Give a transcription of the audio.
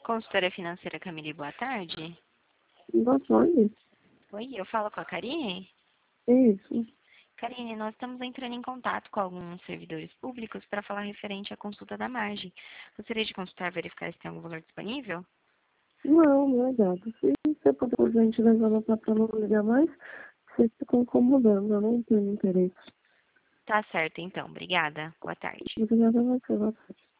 Consultora financeira Camille, boa tarde. Boa tarde. Oi, eu falo com a Karine? Isso. Karine, nós estamos entrando em contato com alguns servidores públicos para falar referente à consulta da margem. Gostaria de consultar e verificar se tem algum valor disponível? Não, não é dado. Se você puder, por gentileza, anotar para não ligar mais, você fica incomodando. Eu não tenho interesse. Tá certo, então. Obrigada. Boa tarde. Obrigada a você, boa tarde.